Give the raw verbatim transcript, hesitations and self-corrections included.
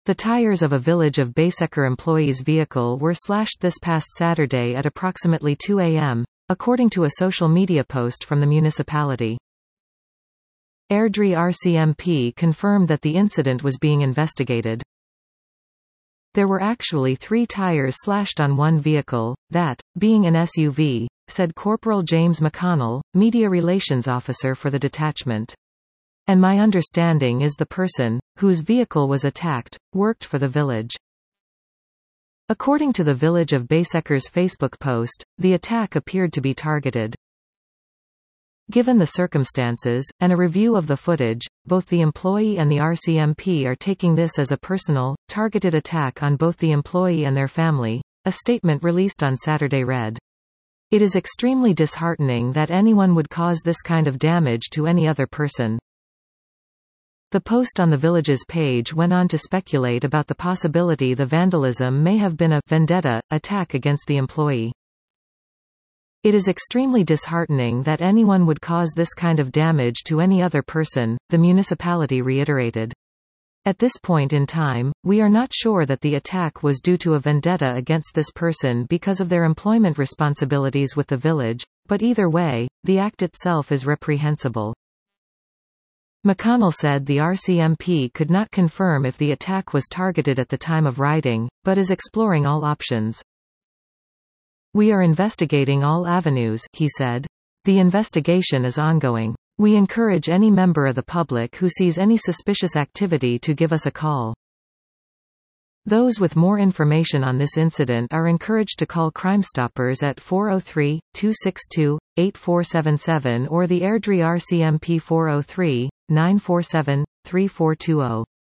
The tires of a Village of Baseker employee's vehicle were slashed this past Saturday at approximately two a m, according to a social media post from the municipality. Airdrie R C M P confirmed that the incident was being investigated. There were actually three tires slashed on one vehicle, that, being an S U V, said Corporal James McConnell, Media Relations Officer for the detachment. And my understanding is the person, whose vehicle was attacked, worked for the village. According to the Village of Baseker's Facebook post, the attack appeared to be targeted. Given the circumstances, and a review of the footage, both the employee and the R C M P are taking this as a personal, targeted attack on both the employee and their family, a statement released on Saturday read. It is extremely disheartening that anyone would cause this kind of damage to any other person. The post on the village's page went on to speculate about the possibility the vandalism may have been a vendetta attack against the employee. It is extremely disheartening that anyone would cause this kind of damage to any other person, the municipality reiterated. At this point in time, we are not sure that the attack was due to a vendetta against this person because of their employment responsibilities with the village, but either way, the act itself is reprehensible. McConnell said the R C M P could not confirm if the attack was targeted at the time of writing, but is exploring all options. We are investigating all avenues, he said. The investigation is ongoing. We encourage any member of the public who sees any suspicious activity to give us a call. Those with more information on this incident are encouraged to call Crime Stoppers at four oh three, two six two, eight four seven seven or the Airdrie R C M P four oh three, nine four seven, three four two zero.